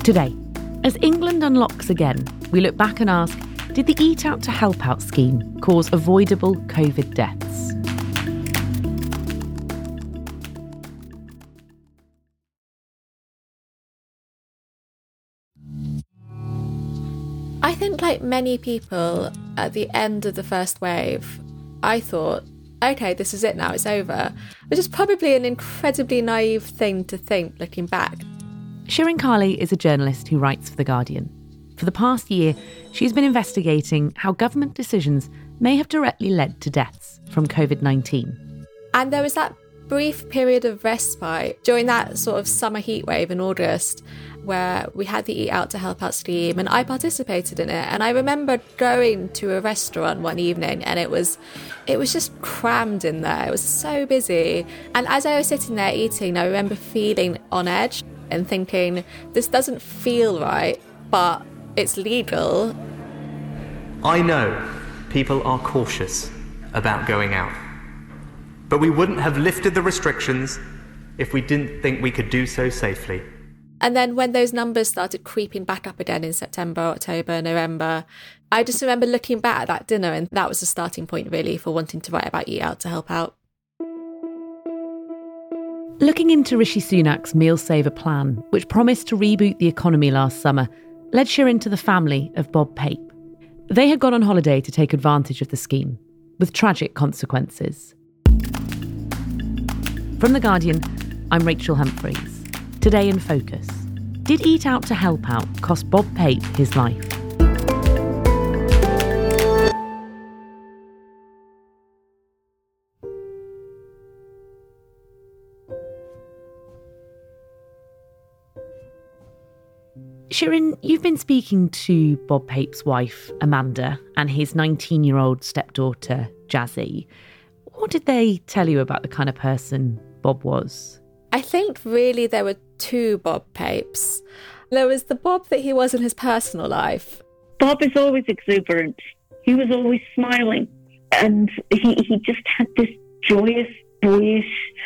Today, as England unlocks again, we look back and ask, did the Eat Out to Help Out scheme cause avoidable COVID deaths? I think, like many people, at the end of the first wave, I thought, OK, this is it now, it's over. Which is probably an incredibly naive thing to think, looking back. Shirin Kali is a journalist who writes for The Guardian. For the past year, she's been investigating how government decisions may have directly led to deaths from COVID-19. And there was that brief period of respite during that sort of summer heatwave in August where we had the Eat Out to Help Out scheme, and I participated in it. And I remember going to a restaurant one evening and it was just crammed in there. It was so busy. And as I was sitting there eating, I remember feeling on edge and thinking, this doesn't feel right, but it's legal. I know people are cautious about going out, but we wouldn't have lifted the restrictions if we didn't think we could do so safely. And then when those numbers started creeping back up again in September, October, November, I just remember looking back at that dinner, and that was the starting point really for wanting to write about Eat Out to Help Out. Looking into Rishi Sunak's Meal Saver plan, which promised to reboot the economy last summer, led Shirin to the family of Bob Pape. They had gone on holiday to take advantage of the scheme, with tragic consequences. From The Guardian, I'm Rachel Humphreys. Today in Focus. Did Eat Out to Help Out cost Bob Pape his life? Shirin, you've been speaking to Bob Pape's wife, Amanda, and his 19-year-old stepdaughter, Jazzy. What did they tell you about the kind of person Bob was? I think really there were two Bob Papes. There was the Bob that he was in his personal life. Bob is always exuberant. He was always smiling. And he just had this joyous, boyish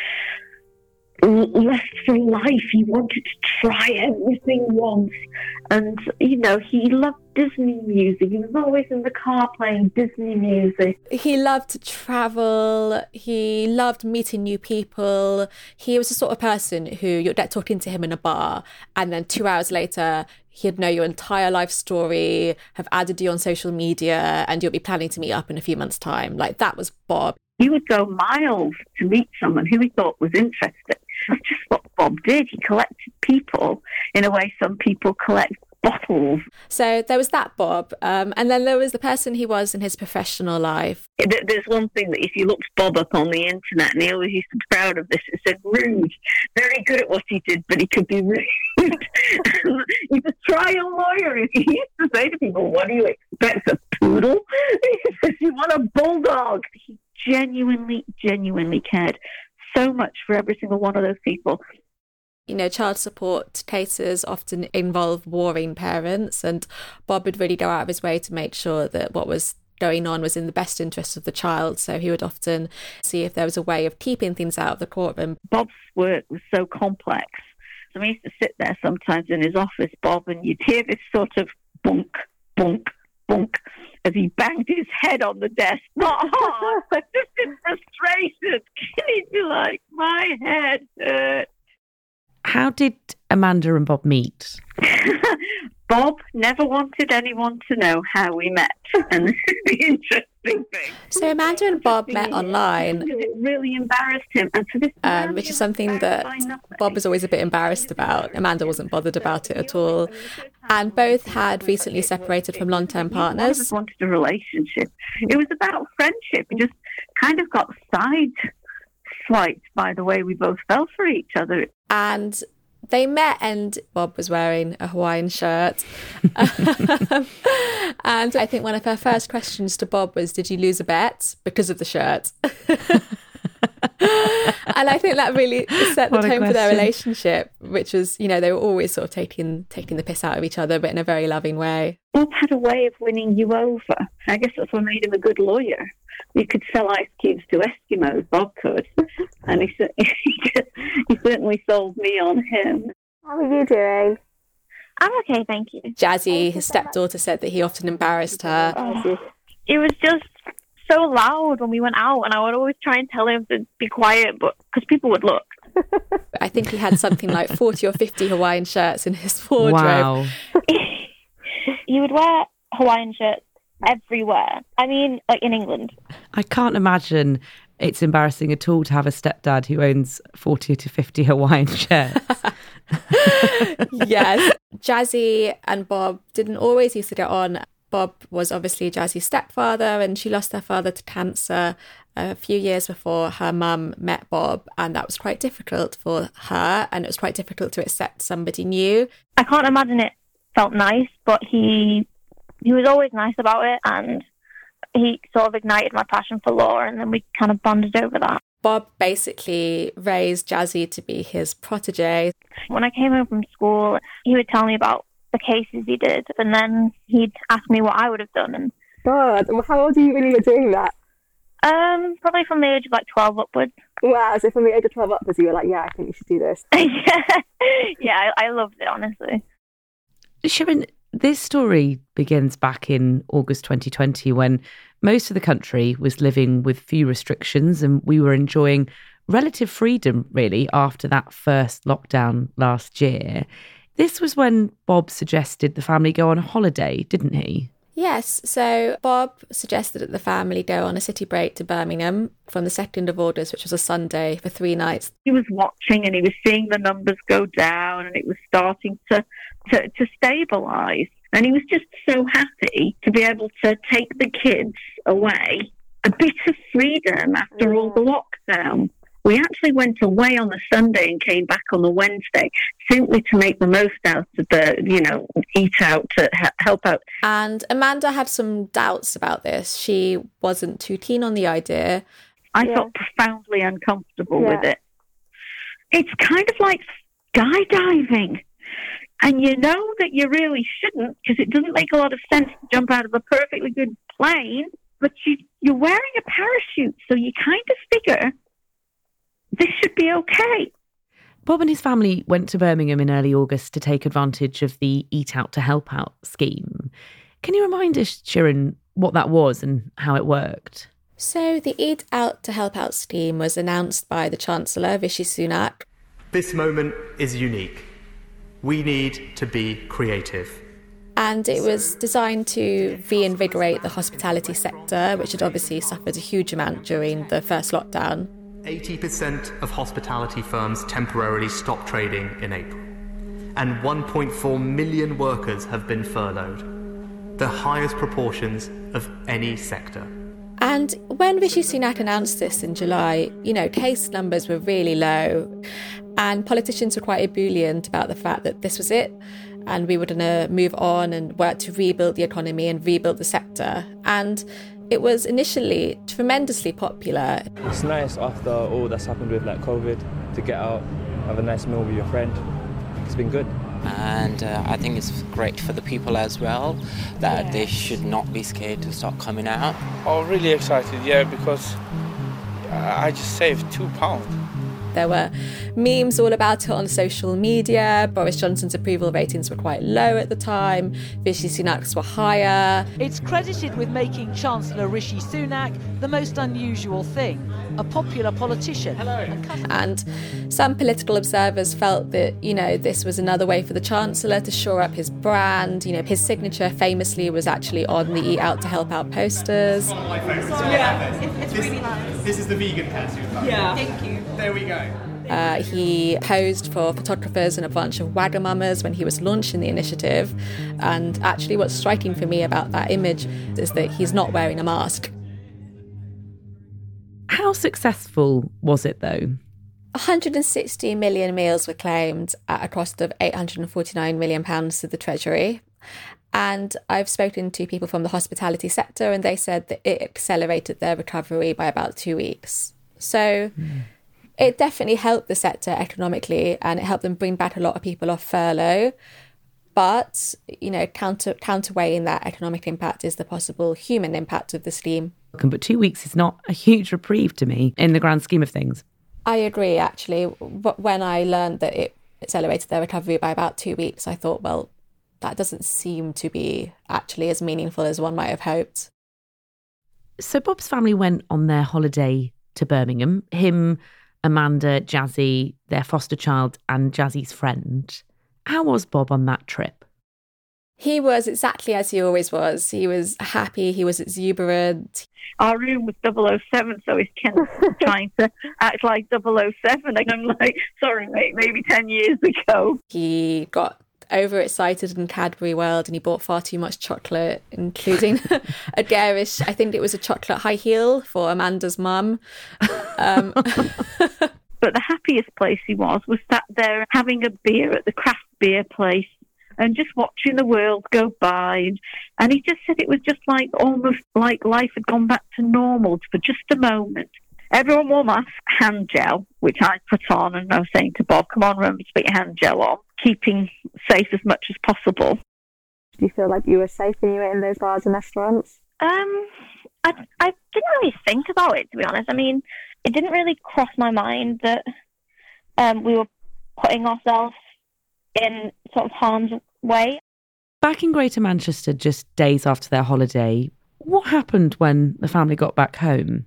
lust for life. He wanted to try everything once. And, you know, he loved Disney music. He was always in the car playing Disney music. He loved to travel. He loved meeting new people. He was the sort of person who you'd get talking to him in a bar, and then 2 hours later, he'd know your entire life story, have added you on social media, and you'll be planning to meet up in a few months' time. Like, that was Bob. He would go miles to meet someone who he thought was interesting. That's just what Bob did. He collected people in a way some people collect bottles. So there was that Bob. And then there was the person he was in his professional life. There's one thing that if you looked Bob up on the internet, and he always used to be proud of this, it said rude. Very good at what he did, but he could be rude. He's a trial lawyer. He used to say to people, what do you expect, a poodle? He says, you want a bulldog. He genuinely cared so much for every single one of those people. You know, child support cases often involve warring parents, and Bob would really go out of his way to make sure that what was going on was in the best interest of the child. So he would often see if there was a way of keeping things out of the courtroom. Bob's work was so complex. So I used to sit there sometimes in his office, Bob, and you'd hear this sort of bunk, bunk, bunk, as he banged his head on the desk. Not hard, but just in frustration. He'd be like, my head hurts. How did Amanda and Bob meet? Bob never wanted anyone to know how we met. And this is the interesting thing. So Amanda and Bob met online. It really embarrassed him. And for this which is something that Bob was always a bit embarrassed about. Amanda wasn't bothered about it at all. And both had recently separated from long-term partners. One of us wanted a relationship. It was about friendship. We just kind of got sideswiped by the way we both fell for each other. And they met, and Bob was wearing a Hawaiian shirt. And I think one of her first questions to Bob was, did you lose a bet because of the shirt? And I think that really set the tone for their relationship, which was, you know, they were always sort of taking the piss out of each other, but in a very loving way. Bob had a way of winning you over. I guess that's what made him a good lawyer. You could sell ice cubes to Eskimos, Bob could. And he certainly sold me on him. How are you doing? I'm okay, thank you. Jazzy, his stepdaughter, said that he often embarrassed her. It was just so loud when we went out, and I would always try and tell him to be quiet, but because people would look. I think he had something like 40 or 50 Hawaiian shirts in his wardrobe. Wow. He would wear Hawaiian shirts everywhere. I mean, like in England. I can't imagine it's embarrassing at all to have a stepdad who owns 40 to 50 Hawaiian shirts. Yes. Jazzy and Bob didn't always used to get on. Bob was obviously Jazzy's stepfather, and she lost her father to cancer a few years before her mum met Bob, and that was quite difficult for her, and it was quite difficult to accept somebody new. I can't imagine it felt nice, but he was always nice about it, and he sort of ignited my passion for law, and then we kind of bonded over that. Bob basically raised Jazzy to be his protege. When I came home from school, he would tell me about the cases he did, and then he'd ask me what I would have done. And God, how old are you when you were doing that? Probably from the age of like 12 upwards. Wow, so from the age of 12 upwards, you were like, yeah, I think you should do this. Yeah, I loved it, honestly. Shirin, this story begins back in August 2020 when most of the country was living with few restrictions and we were enjoying relative freedom, really, after that first lockdown last year. This was when Bob suggested the family go on a holiday, didn't he? Yes, so Bob suggested that the family go on a city break to Birmingham from the 2nd of August, which was a Sunday, for 3 nights. He was watching and he was seeing the numbers go down, and it was starting to stabilise. And he was just so happy to be able to take the kids away, a bit of freedom after all the lockdown. We actually went away on the Sunday and came back on the Wednesday, simply to make the most out of the, eat out, to help out. And Amanda had some doubts about this. She wasn't too keen on the idea. I felt profoundly uncomfortable with it. It's kind of like skydiving. And you know that you really shouldn't, because it doesn't make a lot of sense to jump out of a perfectly good plane, but you're wearing a parachute, so you kind of figure this should be okay. Bob and his family went to Birmingham in early August to take advantage of the Eat Out to Help Out scheme. Can you remind us, Shirin, what that was and how it worked? So the Eat Out to Help Out scheme was announced by the Chancellor, Rishi Sunak. This moment is unique. We need to be creative. And it was designed to reinvigorate the hospitality sector, which had obviously suffered a huge amount during the first lockdown. 80% of hospitality firms temporarily stopped trading in April, and 1.4 million workers have been furloughed, the highest proportions of any sector. And when Rishi Sunak announced this in July, case numbers were really low, and politicians were quite ebullient about the fact that this was it, and we were going to move on and work to rebuild the economy and rebuild the sector. And it was initially tremendously popular. It's nice after all that's happened with COVID to get out, have a nice meal with your friend. It's been good. And I think it's great for the people as well, that they should not be scared to start coming out. Oh, really excited, because I just saved £2. There were memes all about it on social media. Boris Johnson's approval ratings were quite low at the time. Rishi Sunak's were higher. It's credited with making Chancellor Rishi Sunak the most unusual thing, a popular politician. And some political observers felt that, this was another way for the Chancellor to shore up his brand. His signature famously was actually on the Eat Out to Help Out posters. One of my favourites. It's really nice. This is the vegan pantsuit. Yeah. Thank you. There we go. He posed for photographers and a bunch of Wagamamas when he was launching the initiative. And actually what's striking for me about that image is that he's not wearing a mask. How successful was it, though? 160 million meals were claimed at a cost of £849 million to the Treasury. And I've spoken to people from the hospitality sector, and they said that it accelerated their recovery by about 2 weeks. So it definitely helped the sector economically, and it helped them bring back a lot of people off furlough. But, counterweighing that economic impact is the possible human impact of the scheme. But 2 weeks is not a huge reprieve to me in the grand scheme of things. I agree, actually. But when I learned that it accelerated their recovery by about 2 weeks, I thought, well, that doesn't seem to be actually as meaningful as one might have hoped. So Bob's family went on their holiday to Birmingham. Him, Amanda, Jazzy, their foster child, and Jazzy's friend. How was Bob on that trip? He was exactly as he always was. He was happy, he was exuberant. Our room was 007, so he's kind of trying to act like 007. And I'm like, sorry, mate, maybe 10 years ago. He got overexcited in Cadbury World and he bought far too much chocolate, including a garish, I think it was a chocolate high heel for Amanda's mum. But the happiest place he was sat there having a beer at the craft beer place and just watching the world go by. And he just said it was just like almost like life had gone back to normal for just a moment. Everyone wore masks, hand gel, which I put on, and I was saying to Bob, come on, remember to put your hand gel on, keeping safe as much as possible. Do you feel like you were safe when you were in those bars and restaurants? I didn't really think about it, to be honest. I mean, it didn't really cross my mind that we were putting ourselves in sort of harm's way. Back in Greater Manchester, just days after their holiday, what happened when the family got back home?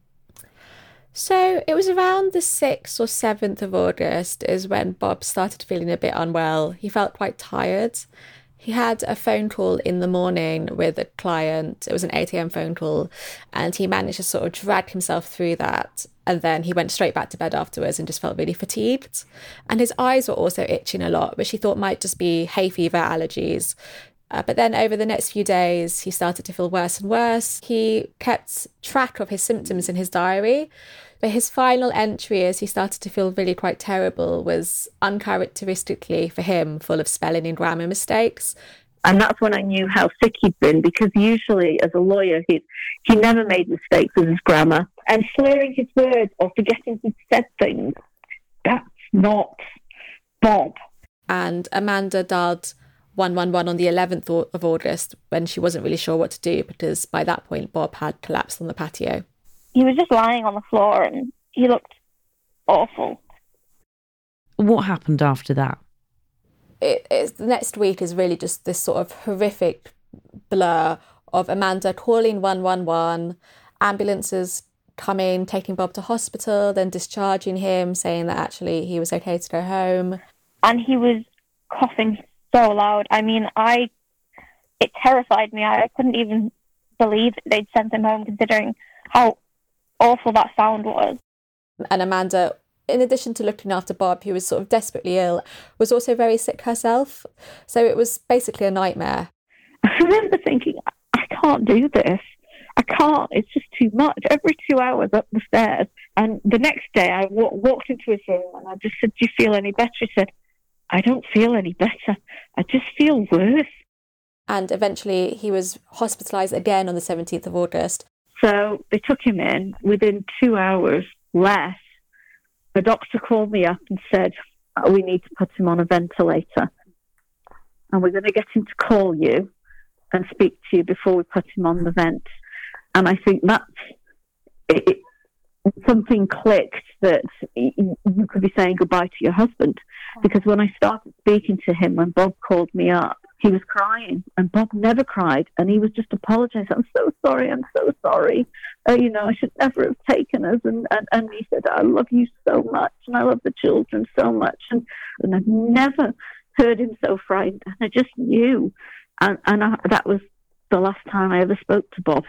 So it was around the 6th or 7th of August is when Bob started feeling a bit unwell. He felt quite tired. He had a phone call in the morning with a client. It was an 8 a.m. phone call, and he managed to sort of drag himself through that. And then he went straight back to bed afterwards and just felt really fatigued. And his eyes were also itching a lot, which he thought might just be hay fever allergies. But then over the next few days, he started to feel worse and worse. He kept track of his symptoms in his diary. But his final entry, as he started to feel really quite terrible, was uncharacteristically for him full of spelling and grammar mistakes. And that's when I knew how sick he'd been, because usually as a lawyer, he never made mistakes with his grammar. And slurring his words or forgetting he'd said things, that's not Bob. And Amanda dialed 111 on the 11th of August when she wasn't really sure what to do, because by that point Bob had collapsed on the patio. He was just lying on the floor and he looked awful. What happened after that? The next week is really just this sort of horrific blur of Amanda calling 111, ambulances coming, taking Bob to hospital, then discharging him, saying that actually he was okay to go home. And he was coughing so loud. I mean, it terrified me. I couldn't even believe they'd sent him home, considering how awful that sound was. And Amanda, in addition to looking after Bob, who was sort of desperately ill, was also very sick herself. So it was basically a nightmare. I remember thinking, I can't do this. I can't. It's just too much. Every 2 hours up the stairs. And the next day I walked into his room and I just said, do you feel any better? He said, I don't feel any better. I just feel worse. And eventually he was hospitalised again on the 17th of August. So they took him in. Within 2 hours less, the doctor called me up and said, we need to put him on a ventilator. And we're going to get him to call you and speak to you before we put him on the vent. And I think that's it. Something clicked that you could be saying goodbye to your husband. Because when I started speaking to him, when Bob called me up, he was crying, and Bob never cried, and he was just apologising. I'm so sorry. I should never have taken us. And he said, I love you so much, and I love the children so much. And I've never heard him so frightened. And I just knew. That was the last time I ever spoke to Bob.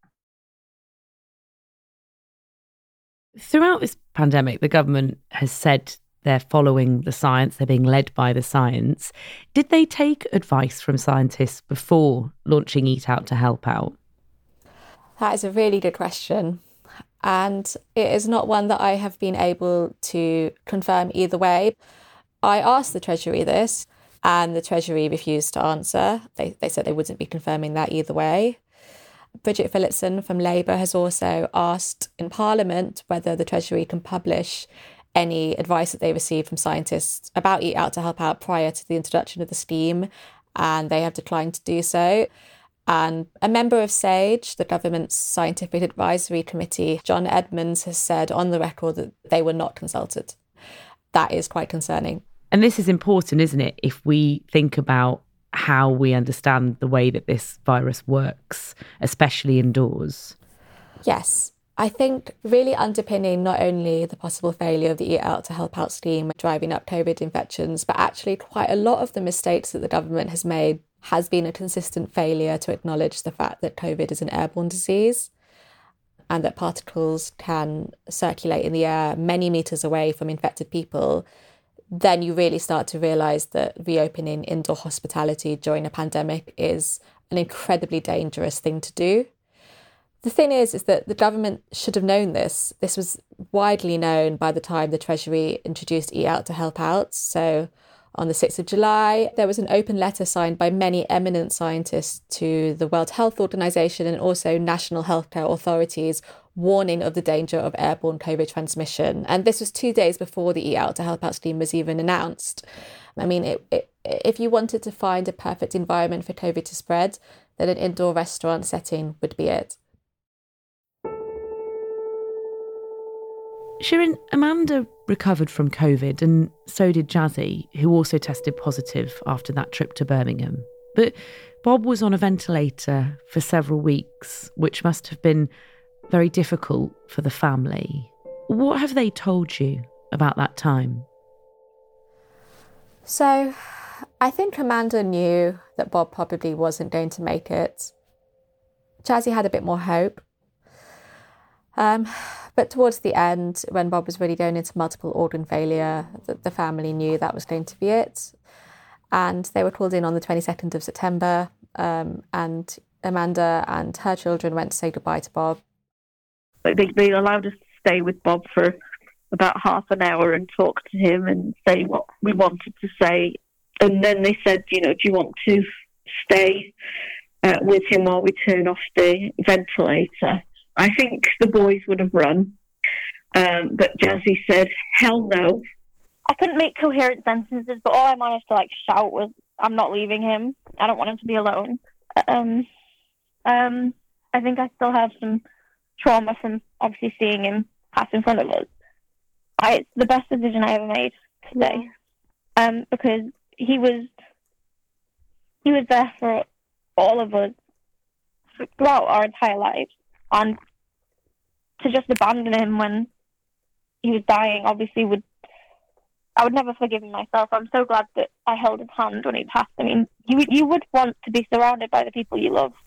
Throughout this pandemic, the government has said they're following the science, they're being led by the science. Did they take advice from scientists before launching Eat Out to help out? That is a really good question. And it is not one that I have been able to confirm either way. I asked the Treasury this, and the Treasury refused to answer. They said they wouldn't be confirming that either way. Bridget Phillipson from Labour has also asked in Parliament whether the Treasury can publish any advice that they received from scientists about Eat Out to help out prior to the introduction of the scheme, and they have declined to do so. And a member of SAGE, the government's scientific advisory committee, John Edmonds, has said on the record that they were not consulted. That is quite concerning. And this is important, isn't it? If we think about how we understand the way that this virus works, especially indoors? Yes. I think really underpinning not only the possible failure of the Eat Out to Help Out scheme driving up COVID infections, but actually quite a lot of the mistakes that the government has made has been a consistent failure to acknowledge the fact that COVID is an airborne disease and that particles can circulate in the air many metres away from infected people. Then you really start to realise that reopening indoor hospitality during a pandemic is an incredibly dangerous thing to do. The thing is that the government should have known this. This was widely known by the time the Treasury introduced Eat Out to Help Out. So on the 6th of July, there was an open letter signed by many eminent scientists to the World Health Organization and also national healthcare authorities, warning of the danger of airborne COVID transmission. And this was 2 days before the Eat Out to Help Out scheme was even announced. I mean, if you wanted to find a perfect environment for COVID to spread, then an indoor restaurant setting would be it. Shirin, Amanda recovered from COVID and so did Jazzy, who also tested positive after that trip to Birmingham. But Bob was on a ventilator for several weeks, which must have been very difficult for the family. What have they told you about that time? So I think Amanda knew that Bob probably wasn't going to make it. Jazzy had a bit more hope. But towards the end, when Bob was really going into multiple organ failure, the family knew that was going to be it. And they were called in on the 22nd of September, and Amanda and her children went to say goodbye to Bob. They allowed us to stay with Bob for about half an hour and talk to him and say what we wanted to say. And then they said, do you want to stay with him while we turn off the ventilator? I think the boys would have run, but Jazzy said, hell no. I couldn't make coherent sentences, but all I managed to shout was, I'm not leaving him. I don't want him to be alone. I think I still have some trauma from obviously seeing him pass in front of us. It's the best decision I ever made today, because he was there for all of us throughout our entire lives. And to just abandon him when he was dying, obviously, I would never forgive myself. I'm so glad that I held his hand when he passed. I mean, you would want to be surrounded by the people you love.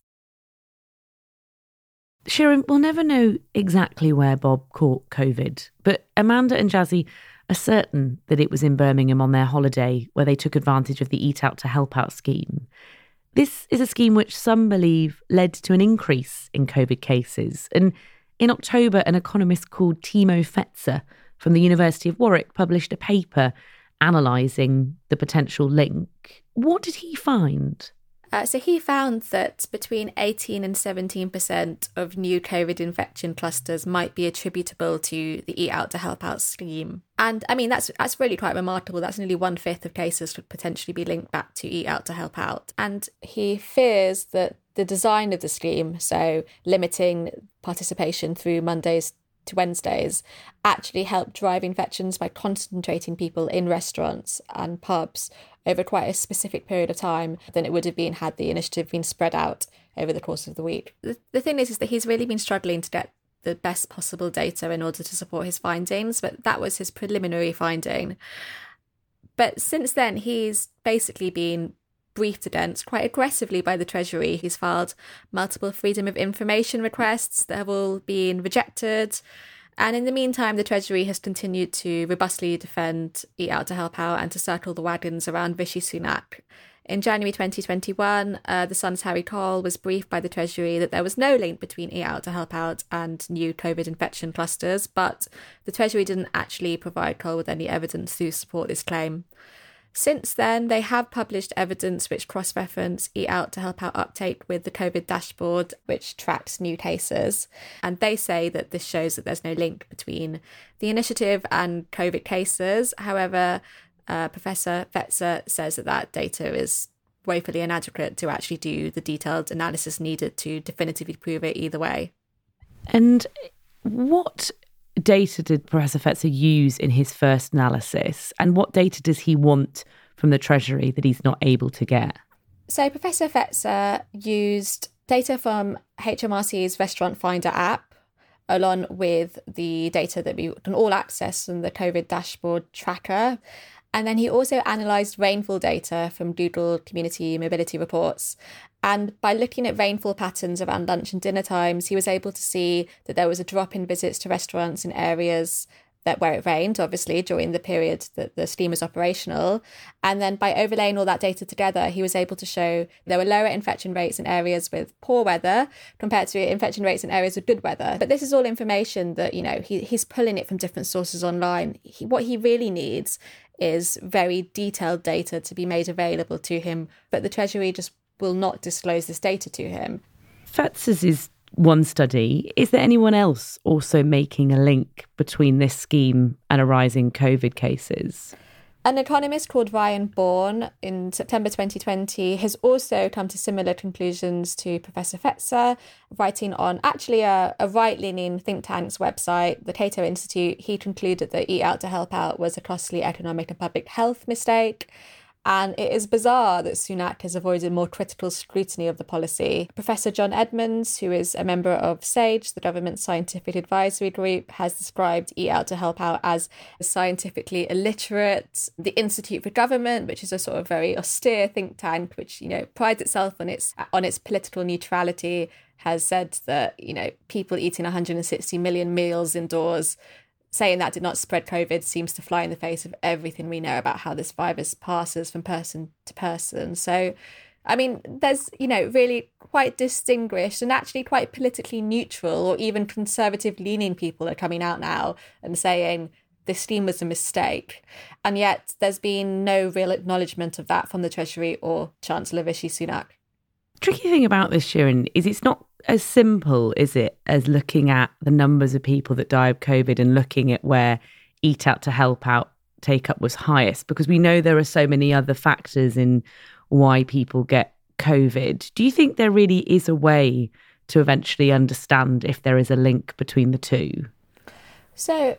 Shirin, we'll never know exactly where Bob caught COVID, but Amanda and Jazzy are certain that it was in Birmingham on their holiday where they took advantage of the Eat Out to Help Out scheme. This is a scheme which some believe led to an increase in COVID cases. And in October, an economist called Timo Fetzer from the University of Warwick published a paper analysing the potential link. What did he find? So he found that between 18 and 17% of new COVID infection clusters might be attributable to the Eat Out to Help Out scheme. And I mean, that's really quite remarkable. That's nearly 1/5 of cases could potentially be linked back to Eat Out to Help Out. And he fears that the design of the scheme, so limiting participation through Mondays to Wednesdays, actually helped drive infections by concentrating people in restaurants and pubs over quite a specific period of time than it would have been had the initiative been spread out over the course of the week. The thing is that he's really been struggling to get the best possible data in order to support his findings, but that was his preliminary finding. But since then, he's basically been briefed against quite aggressively by the Treasury. He's filed multiple freedom of information requests that have all been rejected. And in the meantime, the Treasury has continued to robustly defend Eat Out to Help Out and to circle the wagons around Rishi Sunak. In January 2021, The Sun's Harry Cole was briefed by the Treasury that there was no link between Eat Out to Help Out and new COVID infection clusters, but the Treasury didn't actually provide Cole with any evidence to support this claim. Since then, they have published evidence which cross-reference Eat Out to Help Out uptake with the COVID dashboard, which tracks new cases. And they say that this shows that there's no link between the initiative and COVID cases. However, Professor Fetzer says that data is woefully inadequate to actually do the detailed analysis needed to definitively prove it either way. And what data did Professor Fetzer use in his first analysis, and what data does he want from the Treasury that he's not able to get? So Professor Fetzer used data from HMRC's Restaurant Finder app, along with the data that we can all access from the COVID dashboard tracker. And then he also analysed rainfall data from Doodle community mobility reports. And by looking at rainfall patterns around lunch and dinner times, he was able to see that there was a drop in visits to restaurants in areas where it rained, obviously, during the period that the scheme was operational. And then by overlaying all that data together, he was able to show there were lower infection rates in areas with poor weather compared to infection rates in areas with good weather. But this is all information that, he's pulling it from different sources online. What he really needs is very detailed data to be made available to him, but the Treasury just will not disclose this data to him. Fetzer's is one study. Is there anyone else also making a link between this scheme and a rise in COVID cases? An economist called Ryan Bourne in September 2020 has also come to similar conclusions to Professor Fetzer, writing on actually a right-leaning think tank's website, the Cato Institute. He concluded that Eat Out to Help Out was a costly economic and public health mistake. And it is bizarre that Sunak has avoided more critical scrutiny of the policy. Professor John Edmonds, who is a member of SAGE, the government scientific advisory group, has described Eat Out to Help Out as scientifically illiterate. The Institute for Government, which is a sort of very austere think tank, which, prides itself on its political neutrality, has said that, people eating 160 million meals indoors, saying that did not spread COVID seems to fly in the face of everything we know about how this virus passes from person to person. So, there's, really quite distinguished and actually quite politically neutral or even conservative-leaning people are coming out now and saying this scheme was a mistake. And yet there's been no real acknowledgement of that from the Treasury or Chancellor Rishi Sunak. Tricky thing about this, Sharon, is it's not as simple, is it, as looking at the numbers of people that die of COVID and looking at where Eat Out to Help Out take-up was highest, because we know there are so many other factors in why people get COVID. Do you think there really is a way to eventually understand if there is a link between the two? So,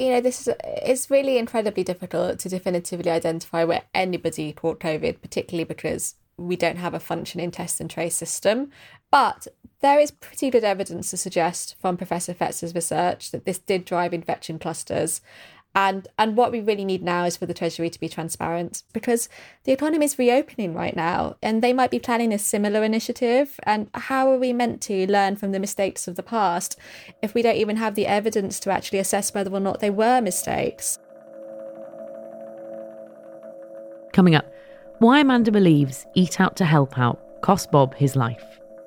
it's really incredibly difficult to definitively identify where anybody caught COVID, particularly because we don't have a functioning test and trace system. But there is pretty good evidence to suggest from Professor Fetzer's research that this did drive infection clusters. And what we really need now is for the Treasury to be transparent, because the economy is reopening right now and they might be planning a similar initiative. And how are we meant to learn from the mistakes of the past if we don't even have the evidence to actually assess whether or not they were mistakes? Coming up, why Amanda believes Eat Out to Help Out cost Bob his life.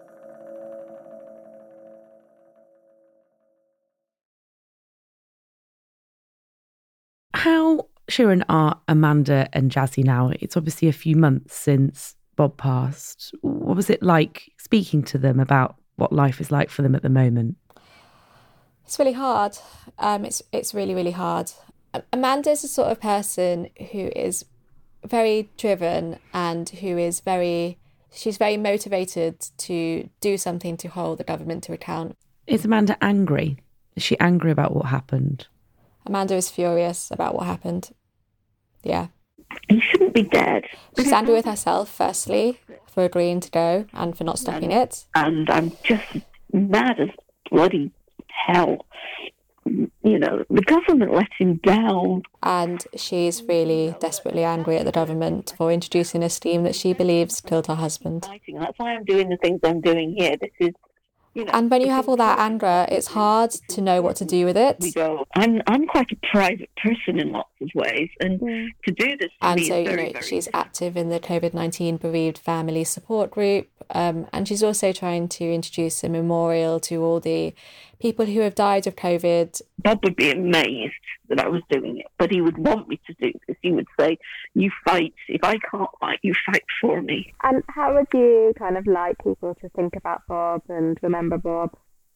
How, Sharon, are Amanda and Jazzy now? It's obviously a few months since Bob passed. What was it like speaking to them about what life is like for them at the moment? It's really hard. It's really, really hard. Amanda is the sort of person who is very driven and she's very motivated to do something to hold the government to account. Is Amanda angry? Is she angry about what happened? Amanda is furious about what happened. Yeah. He shouldn't be dead. She's angry with herself, firstly, for agreeing to go and for not stopping it. And I'm just mad as bloody hell. The government let him down. And she's really desperately angry at the government for introducing a scheme that she believes killed her husband. That's why I'm doing the things I'm doing here. This is, and when you have all that anger, it's hard to know what to do with it. I'm quite a private person in lots of ways, and to do this for me is very, very she's active in the COVID-19 bereaved family support group, and she's also trying to introduce a memorial to all the people who have died of COVID. Bob would be amazed that I was doing it, but he would want me to do this. He would say, you fight. If I can't fight, you fight for me. And how would you kind of like people to think about Bob and remember Bob?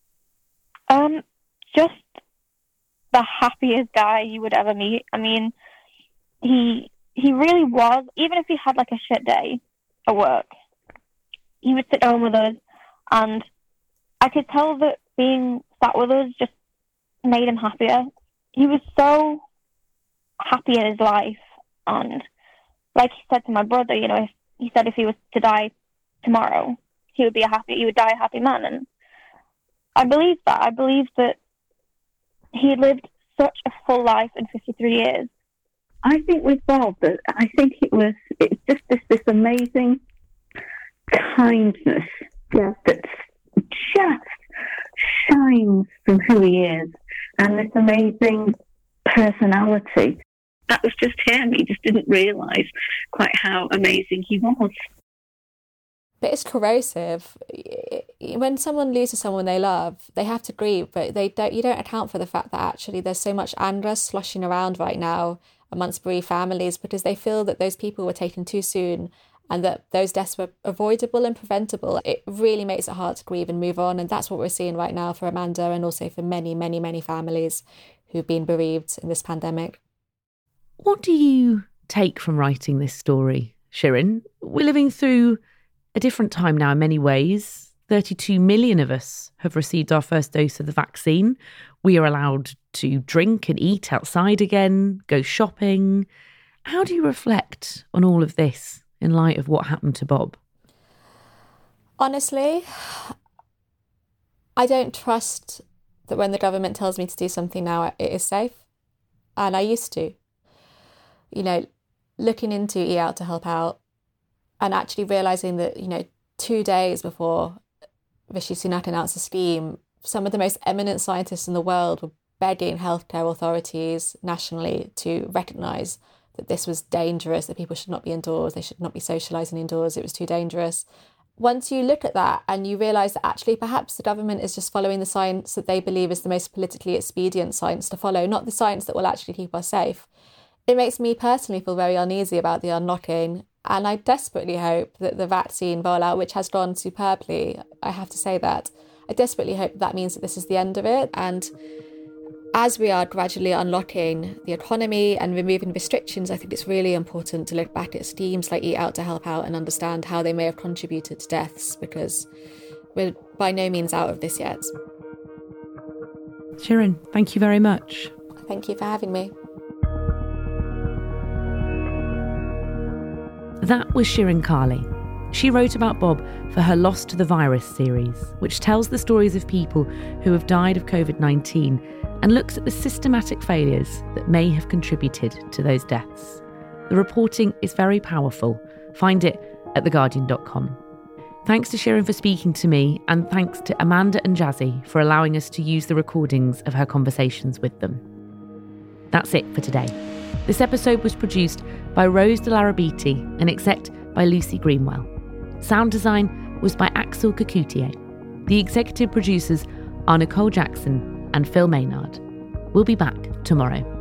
Just the happiest guy you would ever meet. I mean, he really was. Even if he had like a shit day at work, he would sit down with us, and I could tell that being sat with us just made him happier. He was so happy in his life, and like he said to my brother, he said if he was to die tomorrow, he would die a happy man. And I believe that. I believe that he lived such a full life in 53 years. I think with Bob, it's just this amazing kindness that just shines from who he is, and this amazing personality. That was just him. He just didn't realise quite how amazing he was. But it's corrosive. When someone loses someone they love, they have to grieve, but you don't account for the fact that actually there's so much anger sloshing around right now amongst bereaved families because they feel that those people were taken too soon and that those deaths were avoidable and preventable. It really makes it hard to grieve and move on, and that's what we're seeing right now for Amanda and also for many, many, many families who've been bereaved in this pandemic. What do you take from writing this story, Shirin? We're living through a different time now in many ways. 32 million of us have received our first dose of the vaccine. We are allowed to drink and eat outside again, go shopping. How do you reflect on all of this in light of what happened to Bob? Honestly, I don't trust that when the government tells me to do something now, it is safe. And I used to. You know, looking into Eat Out to Help Out and actually realising that, 2 days before Rishi Sunak announced the scheme, some of the most eminent scientists in the world were begging healthcare authorities nationally to recognise that this was dangerous, that people should not be indoors, they should not be socialising indoors, it was too dangerous. Once you look at that and you realise that actually perhaps the government is just following the science that they believe is the most politically expedient science to follow, not the science that will actually keep us safe, it makes me personally feel very uneasy about the unlocking. And I desperately hope that the vaccine rollout, which has gone superbly, I have to say that, I desperately hope that means that this is the end of it. And as we are gradually unlocking the economy and removing restrictions, I think it's really important to look back at schemes like Eat Out to Help Out and understand how they may have contributed to deaths, because we're by no means out of this yet. Shirin, thank you very much. Thank you for having me. That was Shirin Kali. She wrote about Bob for her Lost to the Virus series, which tells the stories of people who have died of COVID-19 and looks at the systematic failures that may have contributed to those deaths. The reporting is very powerful. Find it at theguardian.com. Thanks to Shirin for speaking to me, and thanks to Amanda and Jazzy for allowing us to use the recordings of her conversations with them. That's it for today. This episode was produced by Rose de Larabiti and exec by Lucy Greenwell. Sound design was by Axel Kakoutié. The executive producers are Nicole Jackson and Phil Maynard. We'll be back tomorrow.